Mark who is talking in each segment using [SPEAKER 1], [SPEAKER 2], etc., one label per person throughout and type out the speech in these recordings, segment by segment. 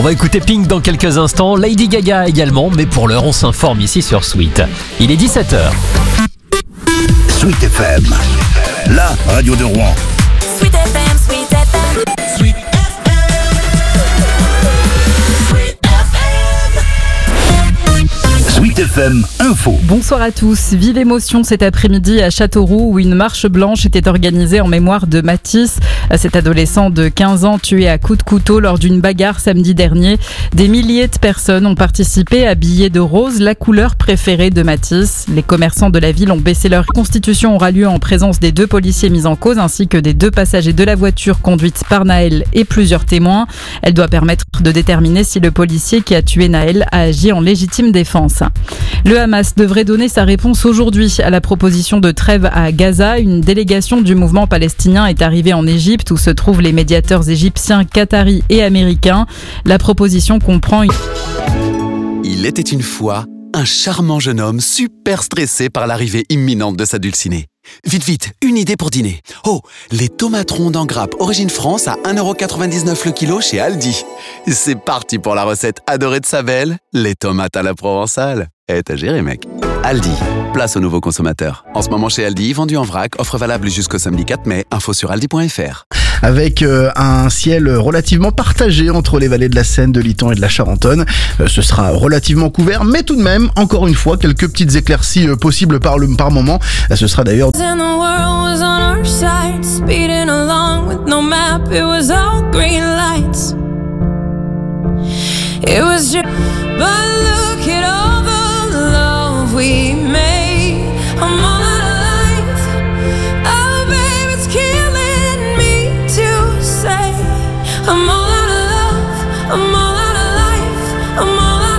[SPEAKER 1] va écouter Pink dans quelques instants, Lady Gaga également, mais pour l'heure on s'informe ici sur Sweet. Il est 17h.
[SPEAKER 2] Sweet FM, la radio de Rouen.
[SPEAKER 3] Sweet FM, Sweet FM. Sweet FM.
[SPEAKER 2] Sweet FM Info.
[SPEAKER 4] Bonsoir à tous. Vive émotion cet après-midi à Châteauroux où une marche blanche était organisée en mémoire de Mathis, cet adolescent de 15 ans tué à coups de couteau lors d'une bagarre samedi dernier. Des milliers de personnes ont participé habillées de rose, la couleur préférée de Mathis. Les commerçants de la ville ont baissé leur constitution aura lieu en présence des 2 policiers mis en cause ainsi que des 2 passagers de la voiture conduite par Naël et plusieurs témoins. Elle doit permettre de déterminer si le policier qui a tué Naël a agi en légitime défense. Le Hamas devrait donner sa réponse aujourd'hui à la proposition de trêve à Gaza. Une délégation du mouvement palestinien est arrivée en Égypte où se trouvent les médiateurs égyptiens, qataris et américains. La proposition comprend
[SPEAKER 5] Il était une fois un charmant jeune homme super stressé par l'arrivée imminente de sa dulcinée. Vite, une idée pour dîner. Oh, les tomates rondes en grappe origine France à 1,99€ le kilo chez Aldi. C'est parti pour la recette adorée de sa belle, les tomates à la provençale. T'as géré, mec. Aldi, place aux nouveaux consommateurs. En ce moment chez Aldi, vendu en vrac, offre valable jusqu'au samedi 4 mai, info sur aldi.fr.
[SPEAKER 6] Avec un ciel relativement partagé entre les vallées de la Seine, de l'Iton et de la Charentonne. Ce sera relativement couvert, mais tout de même, encore une fois, quelques petites éclaircies possibles par moment. Ce sera d'ailleurs...
[SPEAKER 7] We made, I'm all out of life. Oh, babe, it's killing me to say I'm all out of love, I'm all out of life, I'm all out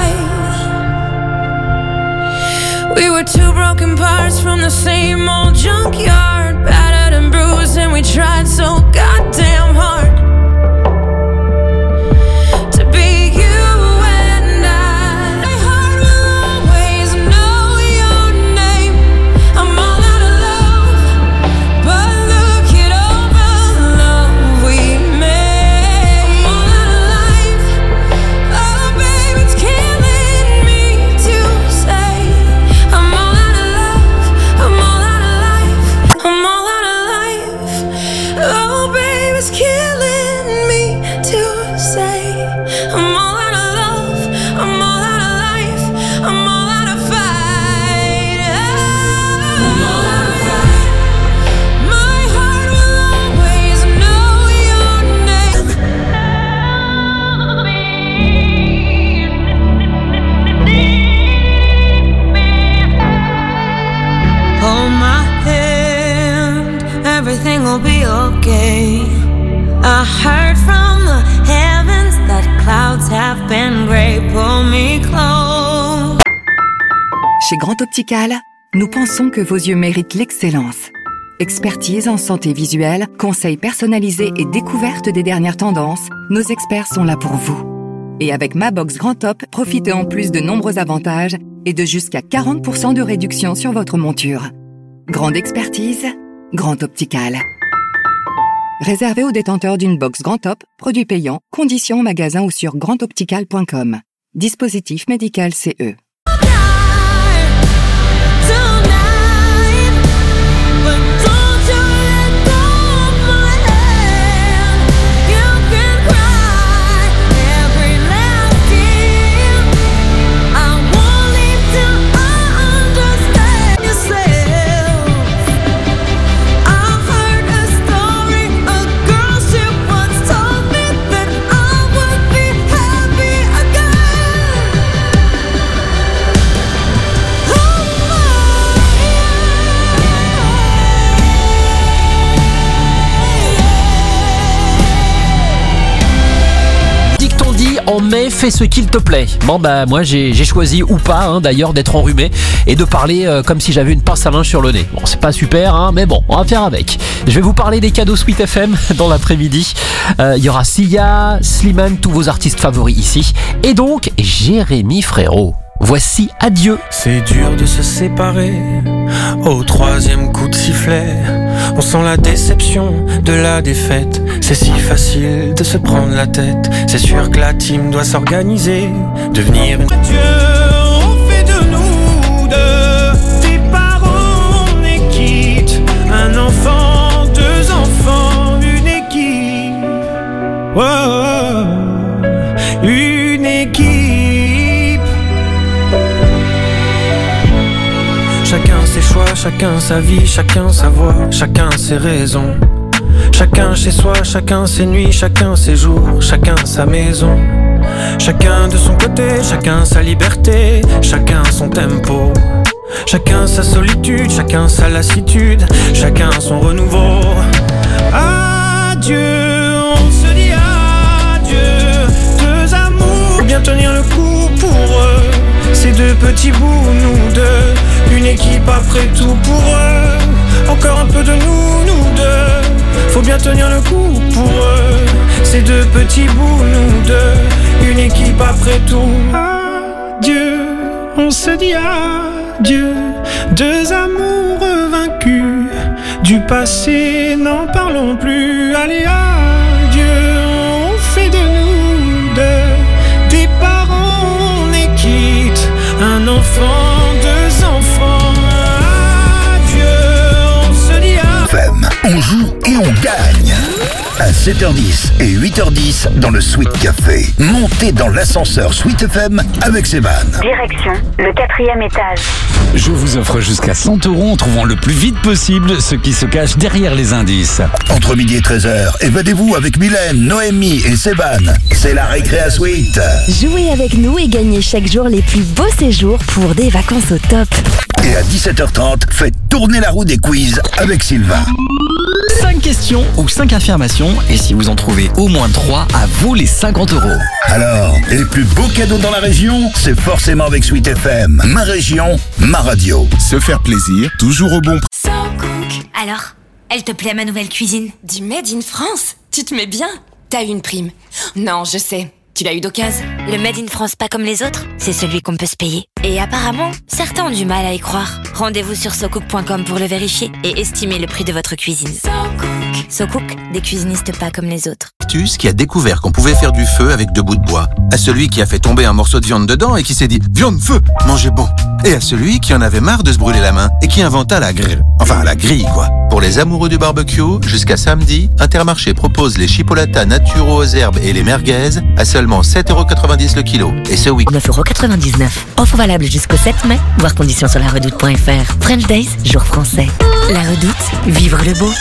[SPEAKER 7] of fight. We were 2 broken parts from the same old junkyard, battered and bruised, and we tried so goddamn hard. Everything will be okay. I heard from the heavens that clouds have been gray. Pull me close.
[SPEAKER 8] Chez Grand Optical, nous pensons que vos yeux méritent l'excellence. Expertise en santé visuelle, conseils personnalisés et découverte des dernières tendances, nos experts sont là pour vous. Et avec Ma Box Grand Top, profitez en plus de nombreux avantages et de jusqu'à 40% de réduction sur votre monture. Grande expertise, Grand Optical. Réservé aux détenteurs d'une box Grand Top, produit payant, conditions en magasin ou sur grandoptical.com. Dispositif médical CE.
[SPEAKER 1] En mai, fais ce qu'il te plaît. Bon bah moi j'ai choisi ou pas d'ailleurs d'être enrhumé et de parler comme si j'avais une pince à linge sur le nez. Bon c'est pas super mais bon on va faire avec. Je vais vous parler des cadeaux Sweet FM dans l'après-midi. Il y aura Sia, Slimane, tous vos artistes favoris ici et donc Jérémy Frérot. Voici Adieu.
[SPEAKER 9] C'est dur de se séparer au 3e coup de sifflet. On sent la déception de la défaite. C'est si facile de se prendre la tête. C'est sûr que la team doit s'organiser, devenir une... Dieu, on fait de nous deux des parents, on est quitte. Un enfant, deux enfants, une équipe. Oh, une équipe. Chacun ses choix, chacun sa vie, chacun sa voix, chacun ses raisons. Chacun chez soi, chacun ses nuits, chacun ses jours, chacun sa maison. Chacun de son côté, chacun sa liberté, chacun son tempo. Chacun sa solitude, chacun sa lassitude, chacun son renouveau. Adieu, on se dit adieu. Deux amours, bien tenir le coup pour eux. Ces deux petits bouts, nous deux. Une équipe après tout pour eux. Encore un peu de nous deux. Faut bien tenir le coup pour eux. Ces deux petits bouts, nous deux. Une équipe après tout. Adieu, on se dit adieu. Deux amours vaincus. Du passé, n'en parlons plus. Allez, adieu, on fait de nous deux des parents, on est quitte. Un enfant, deux enfants. Adieu, on se dit
[SPEAKER 2] FM, on joue et on gagne. À 7h10 et 8h10 dans le Sweet Café. Montez dans l'ascenseur Sweet FM avec Sevan.
[SPEAKER 10] Direction le 4e étage.
[SPEAKER 11] Je vous offre jusqu'à 100 € en trouvant le plus vite possible ce qui se cache derrière les indices.
[SPEAKER 2] Entre midi et 13h, évadez-vous avec Mylène, Noémie et Sevan. C'est la récré à Sweet.
[SPEAKER 12] Jouez avec nous et gagnez chaque jour les plus beaux séjours pour des vacances au top.
[SPEAKER 2] Et à 17h30, faites tourner la roue des quiz avec Sylvain.
[SPEAKER 13] 5 questions ou 5 affirmations, et si vous en trouvez au moins 3, à vous les 50 €.
[SPEAKER 2] Alors, les plus beaux cadeaux dans la région, c'est forcément avec Sweet FM. Ma région, ma radio.
[SPEAKER 14] Se faire plaisir, toujours au bon prix.
[SPEAKER 15] Alors, elle te plaît ma nouvelle cuisine?
[SPEAKER 16] Du Made in France? Tu te mets bien? T'as eu une prime. Non, je sais. Tu l'as eu d'occasion.
[SPEAKER 15] Le Made in France pas comme les autres, c'est celui qu'on peut se payer. Et apparemment, certains ont du mal à y croire. Rendez-vous sur socook.com pour le vérifier et estimer le prix de votre cuisine. Socook, des cuisinistes pas comme les autres.
[SPEAKER 17] Qui a découvert qu'on pouvait faire du feu avec 2 bouts de bois. À celui qui a fait tomber un morceau de viande dedans et qui s'est dit « Viande, feu, mangez bon !» Et à celui qui en avait marre de se brûler la main et qui inventa la grille. Enfin, la grille, quoi. Pour les amoureux du barbecue, jusqu'à samedi, Intermarché propose les chipolatas naturaux aux herbes et les merguez à seulement 7,90 € le kilo. Et ce week-end...
[SPEAKER 12] 9,99 €. Offre valable jusqu'au 7 mai. Voir conditions sur laredoute.fr. French Days, jour français. La Redoute, vivre le beau.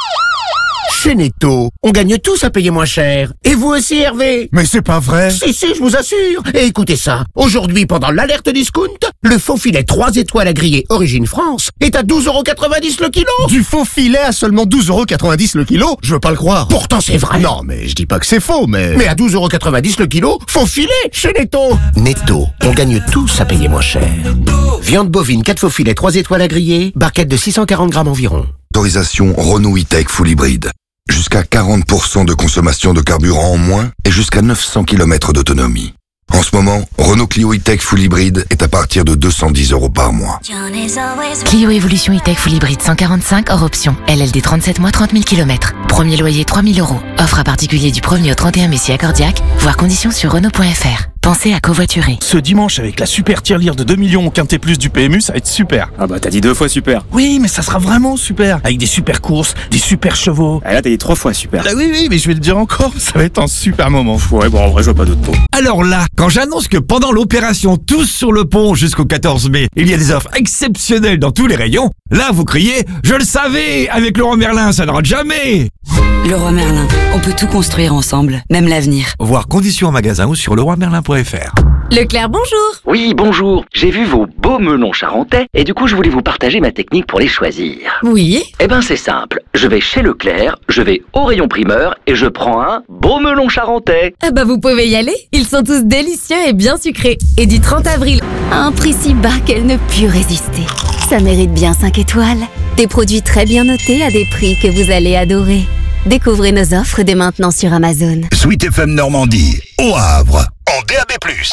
[SPEAKER 18] Chez Netto, on gagne tous à payer moins cher. Et vous aussi, Hervé?
[SPEAKER 14] Mais c'est pas vrai.
[SPEAKER 18] Si, je vous assure. Et écoutez ça. Aujourd'hui, pendant l'alerte discount, le faux filet 3 étoiles à griller Origine France est à 12,90 € le kilo.
[SPEAKER 14] Du faux filet à seulement 12,90 € le kilo? Je veux pas le croire.
[SPEAKER 18] Pourtant, c'est vrai.
[SPEAKER 14] Non, mais je dis pas que c'est faux, mais...
[SPEAKER 18] Mais à 12,90 € le kilo, faux filet chez Netto. Netto, on gagne tous à payer moins cher. Viande bovine 4 faux filets 3 étoiles à griller, barquette de 640 grammes environ.
[SPEAKER 19] Autorisation Renault E-Tech Full Hybride. Jusqu'à 40% de consommation de carburant en moins et jusqu'à 900 km d'autonomie. En ce moment, Renault Clio E-Tech Full Hybride est à partir de 210 € par mois.
[SPEAKER 12] Clio Evolution E-Tech Full Hybride 145 hors option. LLD 37 mois 30 000 km. Premier loyer 3 000 €. Offre à particulier du 1er au 31 mai si accordiaque. Voir conditions sur Renault.fr. Pensez à covoiturer.
[SPEAKER 20] Ce dimanche, avec la super tirelire de 2 millions au Quintet Plus du PMU, ça va être super.
[SPEAKER 21] Ah bah t'as dit 2 fois super.
[SPEAKER 20] Oui, mais ça sera vraiment super. Avec des super courses, des super chevaux.
[SPEAKER 21] Ah là t'as dit 3 fois super.
[SPEAKER 20] Ah oui, mais je vais le dire encore, ça va être un super moment.
[SPEAKER 21] Ouais, bon en vrai je vois pas d'autres mots.
[SPEAKER 22] Alors là, quand j'annonce que pendant l'opération Tous sur le pont jusqu'au 14 mai, il y a des offres exceptionnelles dans tous les rayons, là vous criez « Je le savais, avec Leroy Merlin, ça ne rate jamais !»
[SPEAKER 23] Leroy Merlin, on peut tout construire ensemble, même l'avenir.
[SPEAKER 22] Voir conditions en magasin ou sur leroymerlin.fr.
[SPEAKER 24] Leclerc, bonjour.
[SPEAKER 25] Oui, bonjour. J'ai vu vos beaux melons charentais et du coup je voulais vous partager ma technique pour les choisir.
[SPEAKER 24] Oui.
[SPEAKER 25] Eh ben c'est simple. Je vais chez Leclerc, je vais au rayon primeur et je prends un beau melon charentais.
[SPEAKER 24] Ah bah vous pouvez y aller. Ils sont tous délicieux et bien sucrés. Et du 30 avril.
[SPEAKER 12] À un prix si bas qu'elle ne put résister. Ça mérite bien 5 étoiles. Des produits très bien notés à des prix que vous allez adorer. Découvrez nos offres dès maintenant sur Amazon.
[SPEAKER 2] Sweet FM Normandie, au Havre, en DAB+.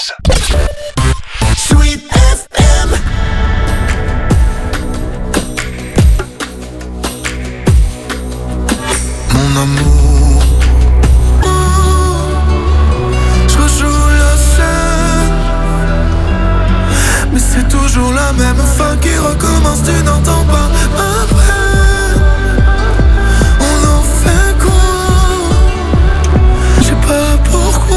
[SPEAKER 7] Sweet FM.
[SPEAKER 9] toujours la même fin qui recommence, tu n'entends pas après. On en fait quoi? Je sais pas pourquoi.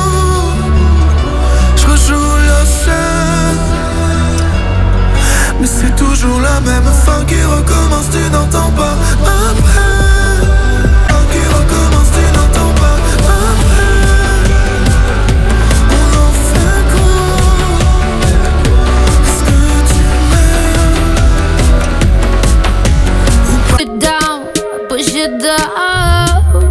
[SPEAKER 9] Je rejoue la scène, mais c'est toujours la même fin qui recommence, tu n'entends pas après. Qui recommence, tu n'entends pas après. On en fait quoi? Est-ce que tu m'aimes?
[SPEAKER 7] Push it down, push it down.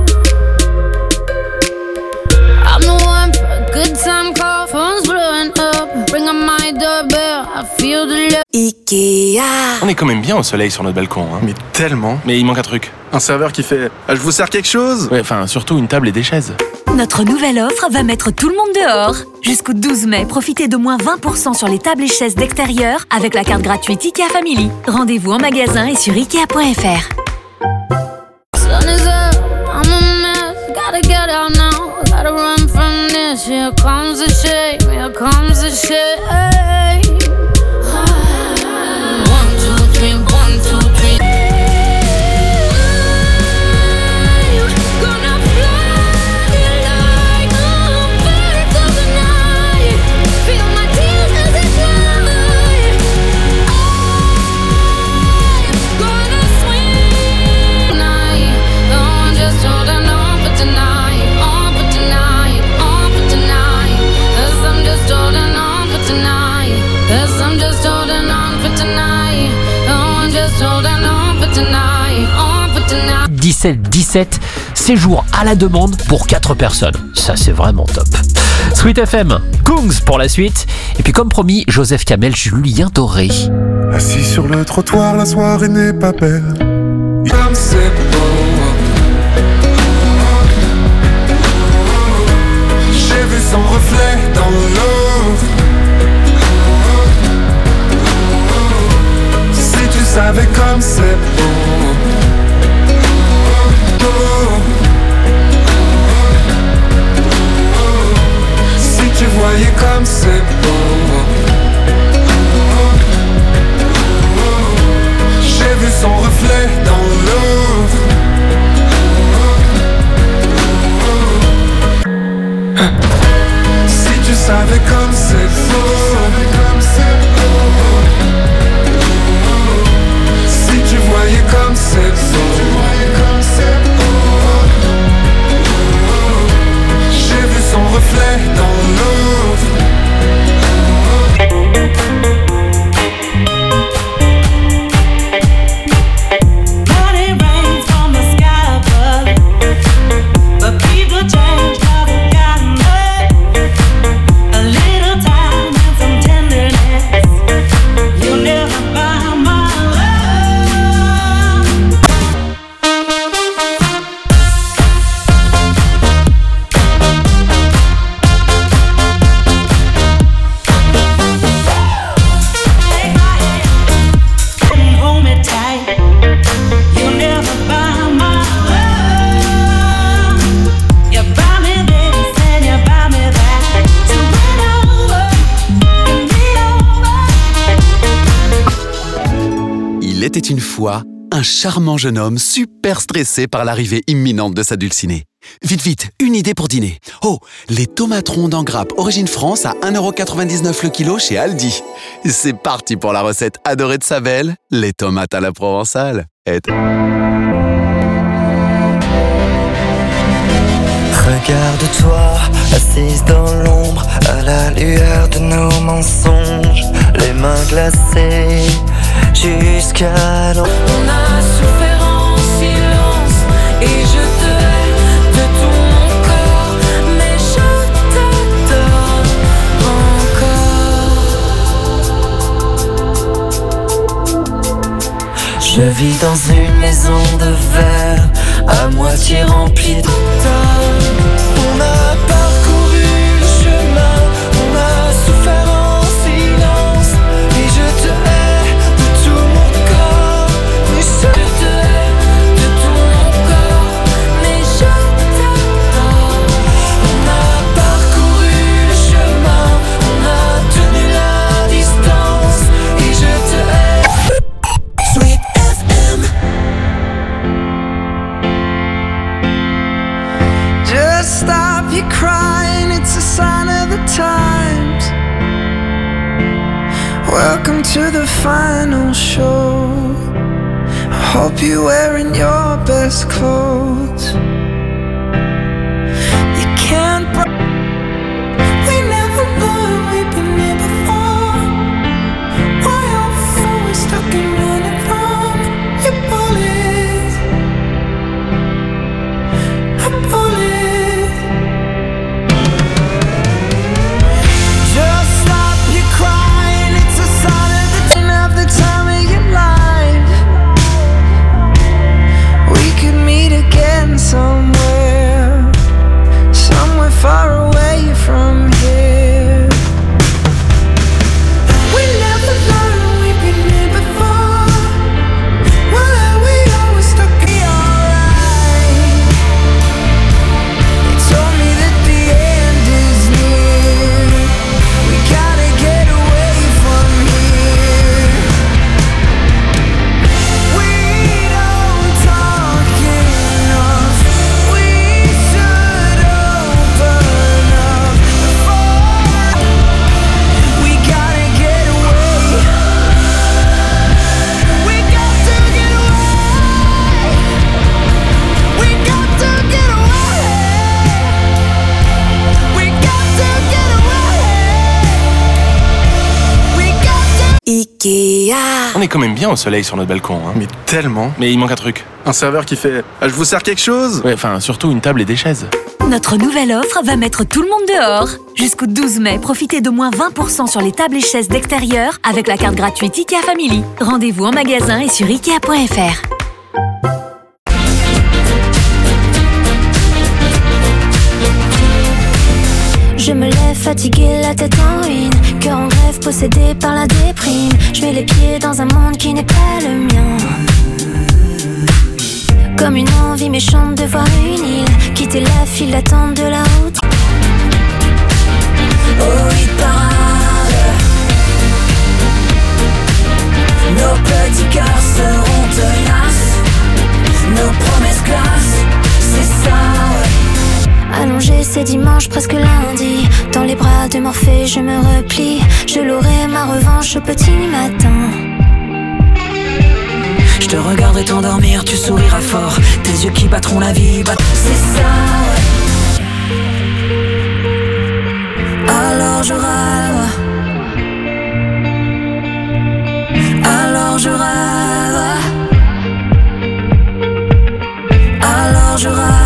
[SPEAKER 7] I'm the one for a good time call. Phone's blowing up. Ring on my doorbell. I feel the love.
[SPEAKER 3] Ikea.
[SPEAKER 4] On est quand même bien au soleil sur notre balcon, hein.
[SPEAKER 21] Mais tellement.
[SPEAKER 4] Mais il manque un truc.
[SPEAKER 21] Un serveur qui fait « Ah, je vous sers quelque chose ?»
[SPEAKER 4] Ouais, enfin, surtout une table et des chaises.
[SPEAKER 5] Notre nouvelle offre va mettre tout le monde dehors. Jusqu'au 12 mai, profitez de moins 20% sur les tables et chaises d'extérieur avec la carte gratuite Ikea Family. Rendez-vous en magasin et sur Ikea.fr.
[SPEAKER 7] Sun is up, I'm a mess. Gotta get out now. Gotta run from this. Here comes the shame. Here comes the shame. 1, 2, 3, 1, 2, 3. Gonna fly like a bird of the night. Feel my tears as they fly. I'm gonna swing tonight. No, I'm just holding on for tonight. On for tonight. On for tonight. 'Cause I'm just holding on for tonight. 'Cause I'm just holding on for tonight. No, I'm just holding on for tonight. On for tonight.
[SPEAKER 1] 17-17, séjour à la demande pour 4 personnes. Ça, c'est vraiment top. Sweet FM, Kungs pour la suite. Et puis, comme promis, Joseph Kamel, Julien Doré.
[SPEAKER 9] Assis sur le trottoir, la soirée n'est pas belle. Comme c'est beau. J'ai vu son reflet dans l'eau. Si tu savais comme c'est beau. Si tu voyais comme c'est beau. J'ai vu son reflet dans l'eau. Si tu savais comme c'est beau. Si tu voyais comme c'est beau. J'ai vu son reflet dans l'eau.
[SPEAKER 6] Money rains from the sky above, but people change, haven't gotten up. A little time and some tenderness. You'll never buy my love. Hold me tight. You'll never buy my love. You buy me this and you buy me that. So run over, give me over.
[SPEAKER 8] Il était une fois un charmant jeune homme super stressé par l'arrivée imminente de sa dulcinée. Vite, vite, une idée pour dîner. Oh, les tomates rondes en grappe origine France à 1,99€ le kilo chez Aldi. C'est parti pour la recette adorée de sa belle, les tomates à la provençale.
[SPEAKER 26] Regarde-toi, assise dans l'ombre, à la lueur de nos mensonges, les mains glacées jusqu'à l'ombre.
[SPEAKER 7] On a souffert en silence et je te hais de tout mon corps, mais je t'adore encore.
[SPEAKER 26] Je vis dans une maison de verre, à moitié remplie d'automne. On a parcouru le chemin, on a souffert en silence, et je te hais de tout mon corps, mais je te hais de tout mon corps, mais je t'adore. On a parcouru le chemin, on a tenu la distance, Welcome to the final show. I hope you're wearing your best clothes. You can't we never learned we've been here before. Why are we always stuck in running from your bullies? A bullet. Just stop your crying. It's a sign of the end of the time of your life. We could meet again somewhere, somewhere far away from here. We never learned we've been here before. Why are we always stuck in alright? You told me that the end is near. We gotta get away from here. We don't talk enough. We should open up before. We gotta get away. We got to get away. We got to get away. We got to get away. We got to.
[SPEAKER 23] Ikea.
[SPEAKER 4] On est quand même bien au soleil sur notre balcon, hein.
[SPEAKER 21] Mais tellement.
[SPEAKER 4] Mais il manque un truc.
[SPEAKER 21] Un serveur qui fait je vous sers quelque chose?
[SPEAKER 4] Ouais, enfin, surtout une table et des chaises.
[SPEAKER 5] Notre nouvelle offre va mettre tout le monde dehors. Jusqu'au 12 mai, profitez de moins 20% sur les tables et chaises d'extérieur avec la carte gratuite IKEA Family. Rendez-vous en magasin et sur Ikea.fr.
[SPEAKER 7] Je me lève fatiguée, la tête en ruine, cœur en grève, possédé par la déprime. Je mets les pieds dans un monde qui n'est pas le mien. Comme une envie méchante de voir une île, quitter la file d'attente de la route.
[SPEAKER 26] Oh oui, parade. Nos petits cœurs seront tenaces. Nos promesses classent, c'est ça, ouais.
[SPEAKER 7] Allongé, c'est dimanche, presque lundi. Dans les bras de Morphée, je me replie. Je l'aurai ma revanche au petit matin.
[SPEAKER 26] Je te regarderai t'endormir, tu souriras fort. Tes yeux qui battront la vie, c'est ça, ouais. Alors je rêve. Alors je rêve. Alors je rêve.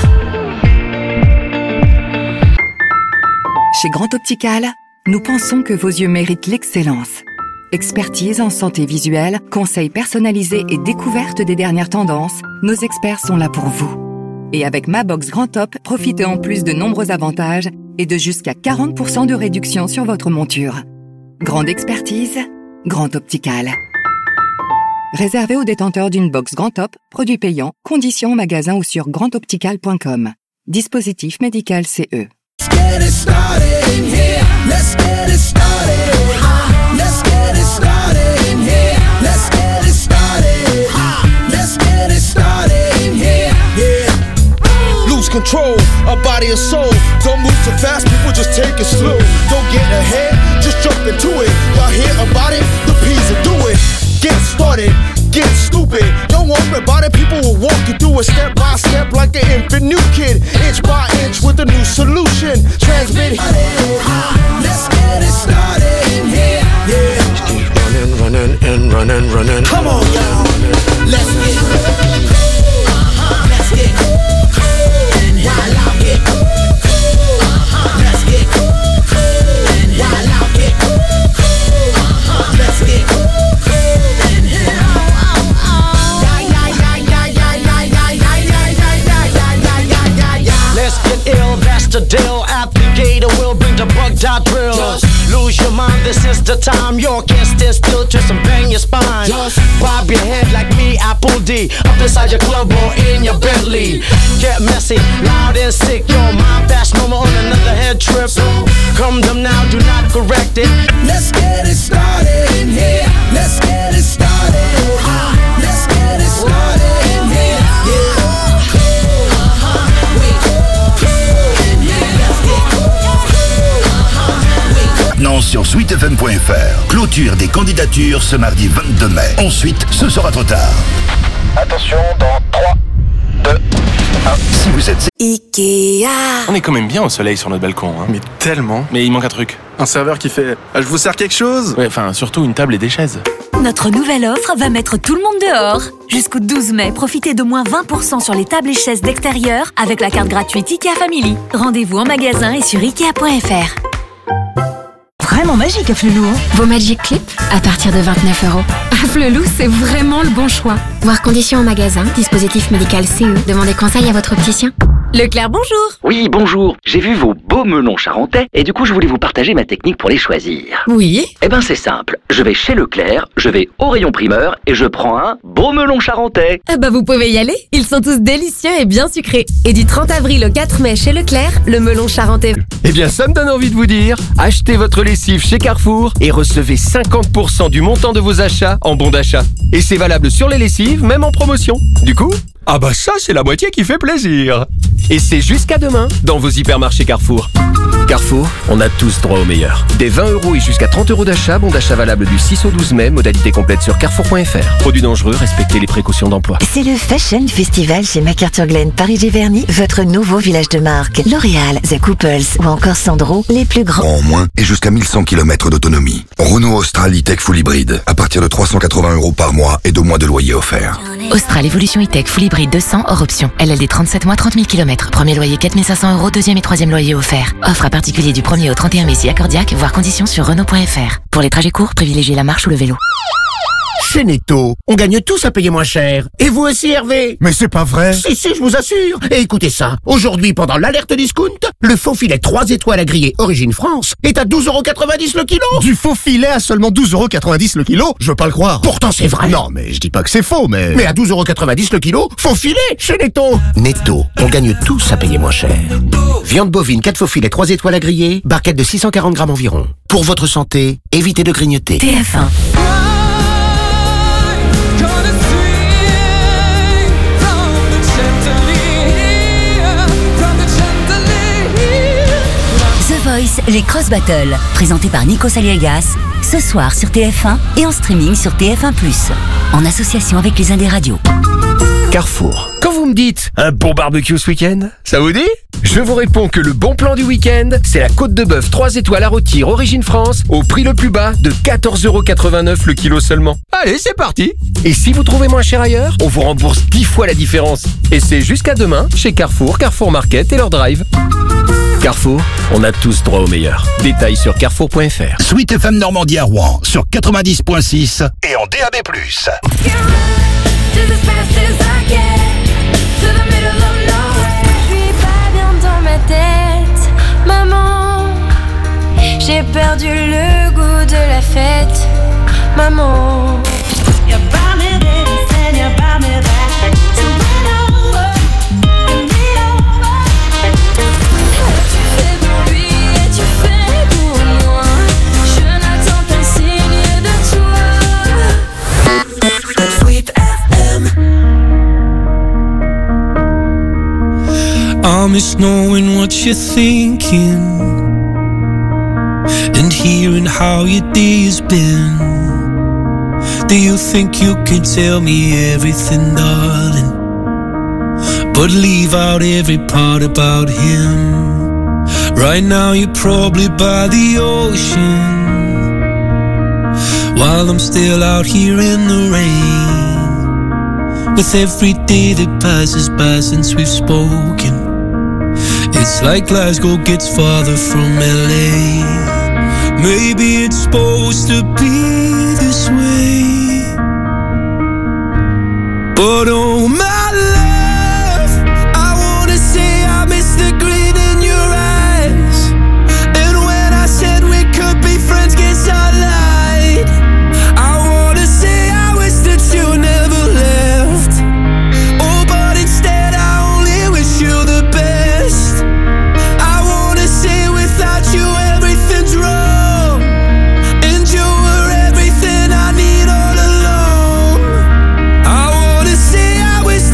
[SPEAKER 3] Chez Grand Optical, nous pensons que vos yeux méritent l'excellence. Expertise en santé visuelle, conseils personnalisés et découverte des dernières tendances, nos experts sont là pour vous. Et avec Ma Box Grand Top, profitez en plus de nombreux avantages et de jusqu'à 40% de réduction sur votre monture. Grande expertise, Grand Optical. Réservé aux détenteurs d'une box Grand Top, produit payant, conditions en magasin ou sur grandoptical.com. Dispositif médical CE.
[SPEAKER 26] Get it started in here. Let's get it started. Let's get it started in here. Let's get it started. Let's get it started in here. Yeah.
[SPEAKER 9] Lose control of body and soul. Don't move too fast, people just take it slow. Don't get ahead, just jump into it. Y'all hear about it? The P's will do it. Get started, get stupid. Don't worry about it, people will walk you through it step by step like an infant new kid. Inch by inch with a new solution. Transmit.
[SPEAKER 26] Let's get it started in here. Yeah.
[SPEAKER 9] Just keep running and running.
[SPEAKER 26] Come on, y'all. Let's get let's get and while I get let's get and while I get let's get
[SPEAKER 10] Let's get ill, that's the deal. Applicator will bring the bug dot drill. Just lose your mind, this is the time. You can't stand still, twist and bang your spine. Just bob your head like me, Apple D. Up inside your club or in your Bentley. Get messy, loud and sick. Your mind fast, no more on another head trip. So come them now, do not correct it.
[SPEAKER 26] Let's get it started in here. Let's get it started. Let's get it started in here. Yeah.
[SPEAKER 2] Maintenant sur sur sweetfm.fr. Clôture des candidatures ce mardi 22 mai. Ensuite, ce sera trop tard. Attention, dans 3, 2, 1. Si vous êtes...
[SPEAKER 23] Ikea.
[SPEAKER 4] On est quand même bien au soleil sur notre balcon, hein.
[SPEAKER 21] Mais tellement.
[SPEAKER 4] Mais il manque un truc.
[SPEAKER 21] Un serveur qui fait « Je vous sers quelque chose ?»
[SPEAKER 4] Ouais, enfin, surtout une table et des chaises.
[SPEAKER 5] Notre nouvelle offre va mettre tout le monde dehors. Jusqu'au 12 mai, profitez de moins 20% sur les tables et chaises d'extérieur avec la carte gratuite IKEA Family. Rendez-vous en magasin et sur Ikea.fr.
[SPEAKER 11] Vraiment magique, Afflelou.
[SPEAKER 13] Vos Magic Clips à partir de 29 €. Afflelou, c'est vraiment le bon choix. Voir conditions en magasin, dispositif médical CE. Demandez conseil à votre opticien.
[SPEAKER 24] Leclerc, bonjour.
[SPEAKER 25] Oui, bonjour. J'ai vu vos beaux melons charentais et du coup, je voulais vous partager ma technique pour les choisir.
[SPEAKER 24] Oui.
[SPEAKER 25] Eh ben, c'est simple. Je vais chez Leclerc, je vais au rayon primeur et je prends un beau melon charentais.
[SPEAKER 24] Ah bah vous pouvez y aller. Ils sont tous délicieux et bien sucrés. Et du 30 avril au 4 mai chez Leclerc, le melon charentais.
[SPEAKER 14] Eh bien, ça me donne envie de vous dire, achetez votre lessive chez Carrefour et recevez 50% du montant de vos achats en bon d'achat. Et c'est valable sur les lessives, même en promotion. Du coup, ah bah ça, c'est la moitié qui fait plaisir. Et c'est jusqu'à demain dans vos hypermarchés Carrefour. Carrefour, on a tous droit au meilleur. Des 20 € et jusqu'à 30 € d'achat, bon d'achat valable du 6 au 12 mai, modalité complète sur carrefour.fr. Produits dangereux, respectez les précautions d'emploi.
[SPEAKER 15] C'est le Fashion Festival chez MacArthur Glen Paris-Giverny, votre nouveau village de marque. L'Oréal, The Couples ou encore Sandro, les plus grands.
[SPEAKER 19] En moins et jusqu'à 1100 km d'autonomie. Renault Austral E-Tech Full Hybrid, à partir de 380 € par mois et 2 mois de loyer offert.
[SPEAKER 12] Austral Evolution E-Tech Full Hybrid 200 hors option. LLD 37 mois, 30 000 km. Premier loyer 4 500 €, deuxième et troisième loyer offert. Offre à particulier du 1er au 31 mai si accordiaque, voire conditions sur Renault.fr. Pour les trajets courts, privilégiez la marche ou le vélo.
[SPEAKER 18] Chez Netto, on gagne tous à payer moins cher. Et vous aussi, Hervé?
[SPEAKER 22] Mais c'est pas vrai.
[SPEAKER 18] Si, je vous assure. Et écoutez ça. Aujourd'hui, pendant l'alerte discount, le faux filet 3 étoiles à griller Origine France est à 12,90 € le kilo.
[SPEAKER 22] Du faux filet à seulement 12,90 € le kilo? Je veux pas le croire.
[SPEAKER 18] Pourtant, c'est vrai.
[SPEAKER 22] Non, mais je dis pas que c'est faux, mais...
[SPEAKER 18] Mais à 12,90 € le kilo, faux filet chez Netto. Netto, on gagne tous à payer moins cher. Viande bovine 4 faux filets 3 étoiles à griller, barquette de 640 grammes environ. Pour votre santé, évitez de grignoter.
[SPEAKER 5] TF1. Voice, les Cross Battles, présentés par Nikos Aliagas, ce soir sur TF1 et en streaming sur TF1+, en association avec les Indes Radios.
[SPEAKER 14] Carrefour. Quand vous me dites un bon barbecue ce week-end, ça vous dit? Je vous réponds que le bon plan du week-end, c'est la côte de bœuf 3 étoiles à rôtir Origine France au prix le plus bas de 14,89 € le kilo seulement. Allez, c'est parti. Et si vous trouvez moins cher ailleurs, on vous rembourse 10 fois la différence. Et c'est jusqu'à demain chez Carrefour, Carrefour Market et leur drive. Carrefour, on a tous droit au meilleur. Détails sur carrefour.fr.
[SPEAKER 2] Sweet FM Normandie à Rouen sur 90.6 et en DAB+.
[SPEAKER 7] Maman, j'ai perdu le goût de la fête. Maman,
[SPEAKER 6] You buy me this and you buy me that. So bend over and lean over.
[SPEAKER 7] tu fais pour lui et tu fais pour moi. Je n'attends qu'un signe de toi. Sweet FM.
[SPEAKER 9] I miss knowing what you're thinking and hearing how your day's been. Do you think you can tell me everything, darling, but leave out every part about him? Right now you're probably by the ocean, while I'm still out here in the rain. With every day that passes by since we've spoken, it's like Glasgow gets farther from LA. Maybe it's supposed to be this way, but oh my love, I wanna say I miss the grin in your eyes. And when I said we could be friends, guess I lied. I wanna say I wish that you never left. Oh, but instead I only wish you the best. I wanna say without you everything's wrong, and you were everything I need all along. I wanna say I wish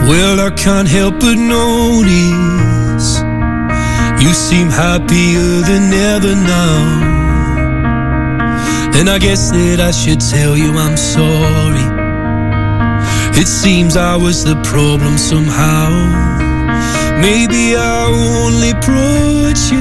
[SPEAKER 9] Well, I can't help but notice you seem happier than ever now. And I guess that I should tell you I'm sorry. It seems I was the problem somehow. Maybe I only brought you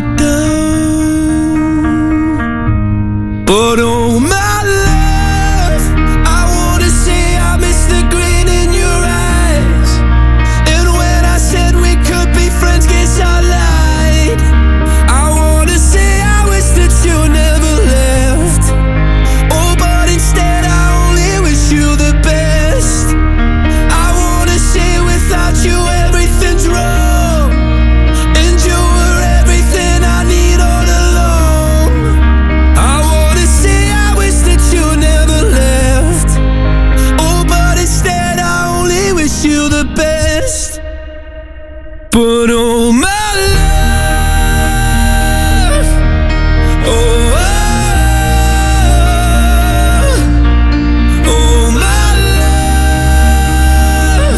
[SPEAKER 9] down. But oh my love, I wanna say I miss the grin in your eyes. And when I said we could be friends, guess I lied. I wanna say I wish that you never left. Oh, but instead I only wish you the best. I wanna say without you everything's wrong, and you were everything I need all along. I wanna say I wish that you never left. Oh, but instead I only wish you the best. But oh my love, oh, oh my love,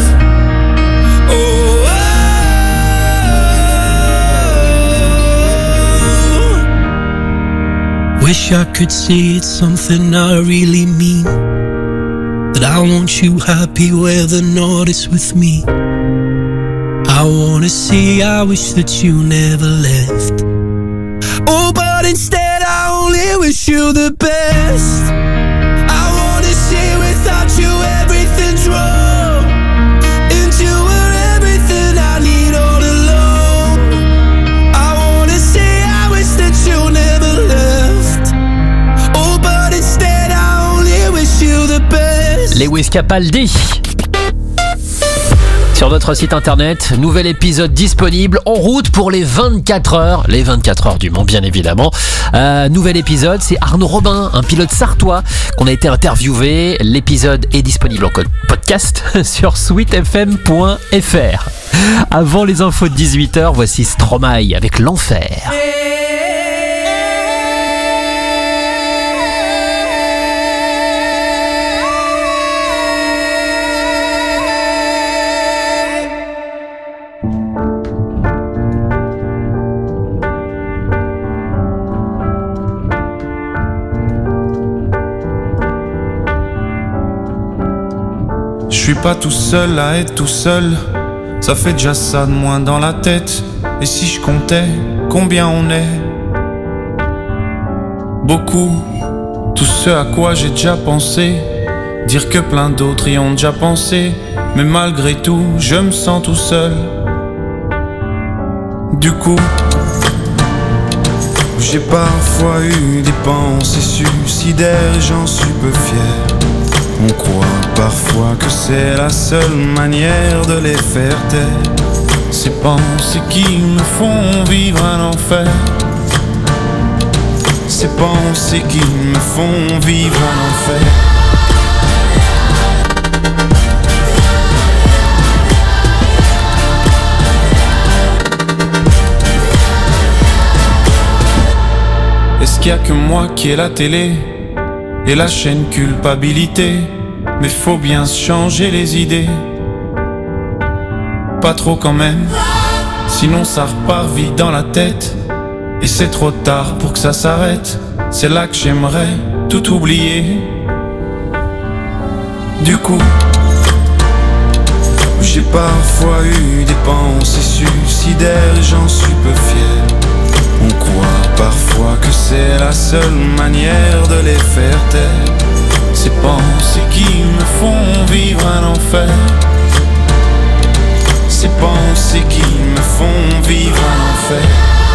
[SPEAKER 9] oh. Wish I could say it's something I really mean, that I want you happy where the north is with me. I wanna say I wish that you never left. Oh, but instead I only wish you the best. I wanna say without you everything's wrong, and you were everything I need all along. I wanna say I wish that you never left. Oh, but instead I only wish you the best.
[SPEAKER 1] Lewis Capaldi. Sur notre site internet, nouvel épisode disponible, en route pour les 24 heures du Mans bien évidemment. Nouvel épisode, c'est Arnaud Robin, un pilote sartois qu'on a été interviewé. L'épisode est disponible en podcast sur sweetfm.fr. Avant les infos de 18h, voici Stromae avec l'enfer.
[SPEAKER 3] Je suis pas tout seul à être tout seul, ça fait déjà ça de moins dans la tête. Et si je comptais combien on est? Beaucoup, tout ce à quoi j'ai déjà pensé, dire que plein d'autres y ont déjà pensé. Mais malgré tout, je me sens tout seul. Du coup, j'ai parfois eu des pensées suicidaires et j'en suis peu fier. On croit parfois que c'est la seule manière de les faire taire. Ces pensées qui me font vivre un enfer. Ces pensées qui me font vivre un enfer. Est-ce qu'il y a que moi qui ai la télé et la chaîne culpabilité? Mais faut bien se changer les idées. Pas trop quand même, sinon ça repart vite dans la tête. Et c'est trop tard pour que ça s'arrête. C'est là que j'aimerais tout oublier. Du coup, j'ai parfois eu des pensées suicidaires et j'en suis peu fier. On croit parfois que c'est la seule manière de les faire taire. Ces pensées qui me font vivre un enfer. Ces pensées qui me font vivre un enfer.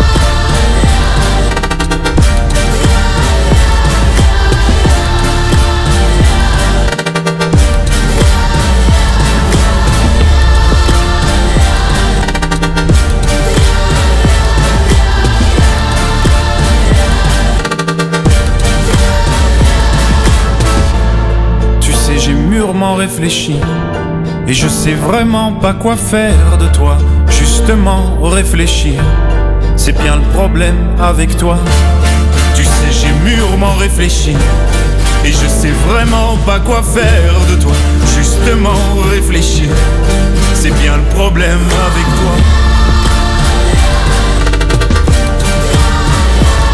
[SPEAKER 3] Mûrement réfléchi, et je sais vraiment pas quoi faire de toi. Justement réfléchir, c'est bien le problème avec toi. Tu sais j'ai mûrement réfléchi, et je sais vraiment pas quoi faire de toi. Justement réfléchir, c'est bien problème.